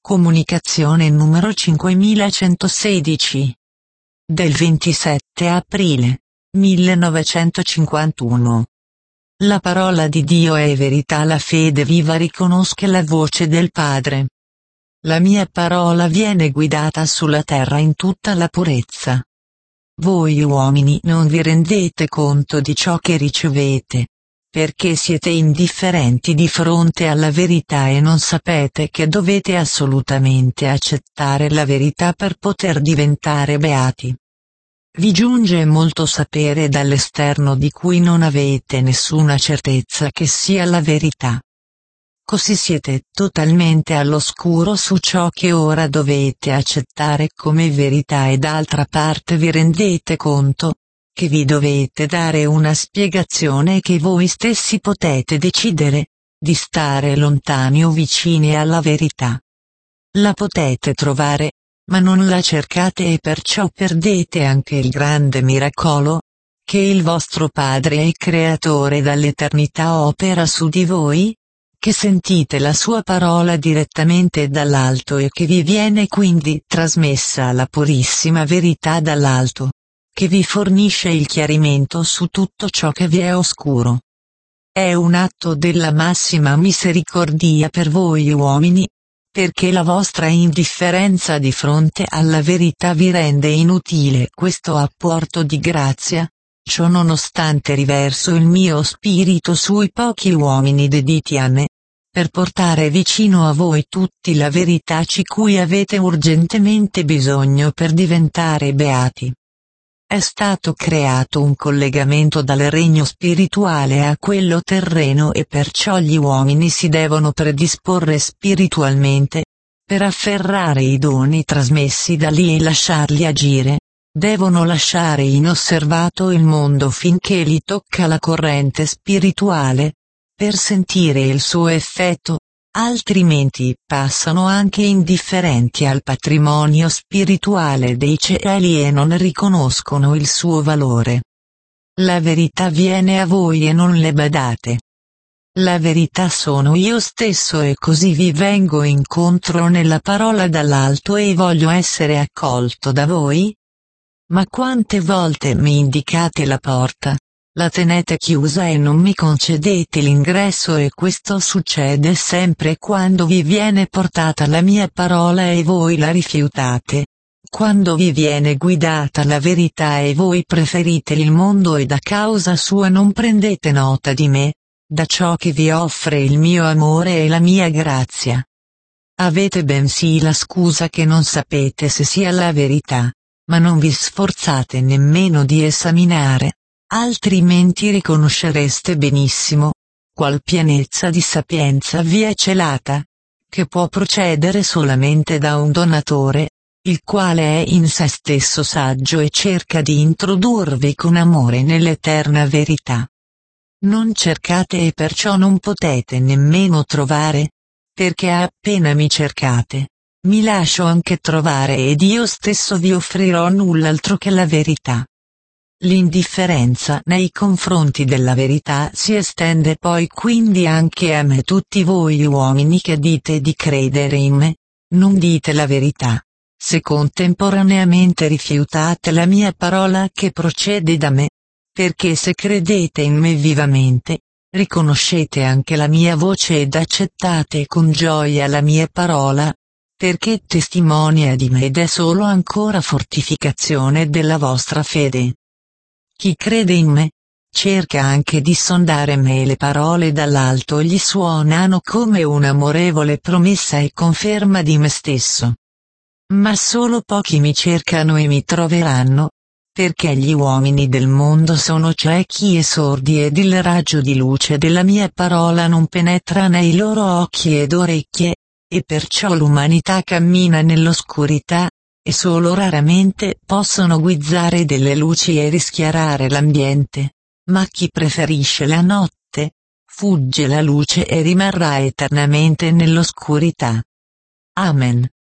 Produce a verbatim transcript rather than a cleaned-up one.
Comunicazione numero cinquemilacentosedici. Del ventisette aprile millenovecentocinquantuno. La parola di Dio è verità, la fede viva riconosce la voce del Padre. La mia parola viene guidata sulla terra in tutta la purezza. Voi uomini non vi rendete conto di ciò che ricevete, perché siete indifferenti di fronte alla verità e non sapete che dovete assolutamente accettare la verità per poter diventare beati. Vi giunge molto sapere dall'esterno di cui non avete nessuna certezza che sia la verità. Così siete totalmente all'oscuro su ciò che ora dovete accettare come verità e d'altra parte vi rendete conto che vi dovete dare una spiegazione e che voi stessi potete decidere di stare lontani o vicini alla verità. La potete trovare, ma non la cercate e perciò perdete anche il grande miracolo che il vostro Padre e Creatore dall'eternità opera su di voi, che sentite la sua parola direttamente dall'alto e che vi viene quindi trasmessa la purissima verità dall'alto, che vi fornisce il chiarimento su tutto ciò che vi è oscuro. È un atto della massima misericordia per voi uomini, perché la vostra indifferenza di fronte alla verità vi rende inutile questo apporto di grazia. Ciò nonostante riverso il mio spirito sui pochi uomini dediti a me, per portare vicino a voi tutti la verità di cui avete urgentemente bisogno per diventare beati. È stato creato un collegamento dal regno spirituale a quello terreno e perciò gli uomini si devono predisporre spiritualmente, per afferrare i doni trasmessi da lì e lasciarli agire. Devono lasciare inosservato il mondo finché li tocca la corrente spirituale, per sentire il suo effetto, altrimenti passano anche indifferenti al patrimonio spirituale dei cieli e non riconoscono il suo valore. La verità viene a voi e non le badate. La verità sono io stesso e così vi vengo incontro nella parola dall'alto e voglio essere accolto da voi? Ma quante volte mi indicate la porta, la tenete chiusa e non mi concedete l'ingresso e questo succede sempre quando vi viene portata la mia parola e voi la rifiutate, quando vi viene guidata la verità e voi preferite il mondo e da causa sua non prendete nota di me, da ciò che vi offre il mio amore e la mia grazia. Avete bensì la scusa che non sapete se sia la verità, ma non vi sforzate nemmeno di esaminare, altrimenti riconoscereste benissimo qual pienezza di sapienza vi è celata, che può procedere solamente da un donatore, il quale è in se stesso saggio e cerca di introdurvi con amore nell'eterna verità. Non cercate e perciò non potete nemmeno trovare, perché appena mi cercate, mi lascio anche trovare ed io stesso vi offrirò null'altro che la verità. L'indifferenza nei confronti della verità si estende poi quindi anche a me. Tutti voi uomini che dite di credere in me, non dite la verità, se contemporaneamente rifiutate la mia parola che procede da me, perché se credete in me vivamente, riconoscete anche la mia voce ed accettate con gioia la mia parola, perché testimonia di me ed è solo ancora fortificazione della vostra fede. Chi crede in me, cerca anche di sondare me e le parole dall'alto gli suonano come un'amorevole promessa e conferma di me stesso. Ma solo pochi mi cercano e mi troveranno, perché gli uomini del mondo sono ciechi e sordi ed il raggio di luce della mia parola non penetra nei loro occhi ed orecchie, e perciò l'umanità cammina nell'oscurità, e solo raramente possono guizzare delle luci e rischiarare l'ambiente, ma chi preferisce la notte, fugge la luce e rimarrà eternamente nell'oscurità. Amen.